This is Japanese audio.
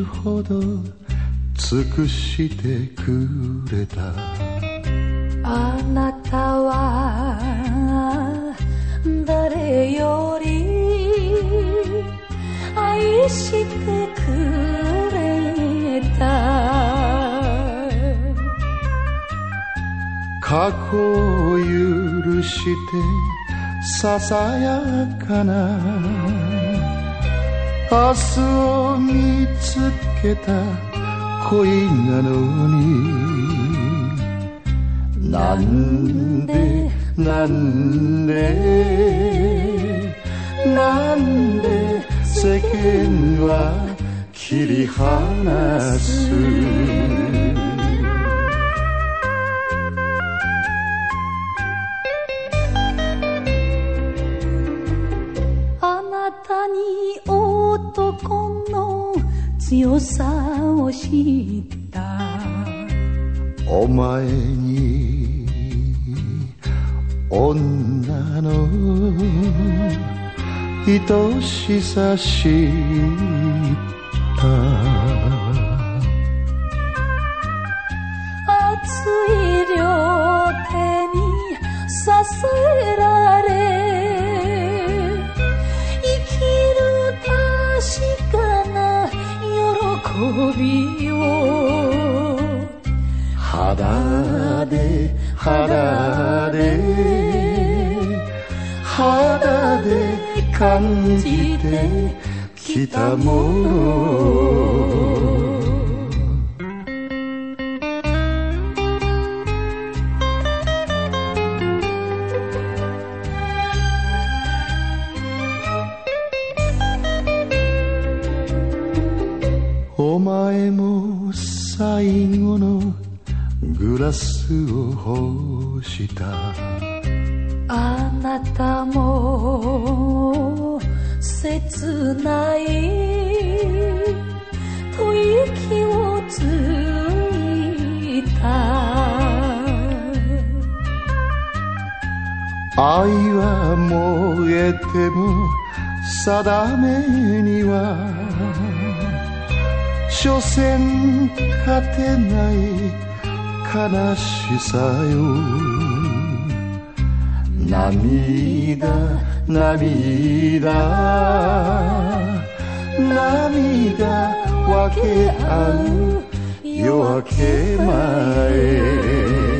ぬほど尽くしてくれた。 あなたは誰より愛してくれた。 過去を許してささやかな明日を見つけた恋なのに、なんでなんでなんで世間は切り離す。 あなたに男の強さを知った。 お前に女の愛しさ知った。 熱い両手に支えられ生きる確かな喜びを肌で肌で肌で感じてきたもの。お前も最後のグラスを欲した。 あなたも切ない吐息をついた。 愛は燃えても定めには所詮勝てない悲しさよ。涙涙涙分け合う夜明け前。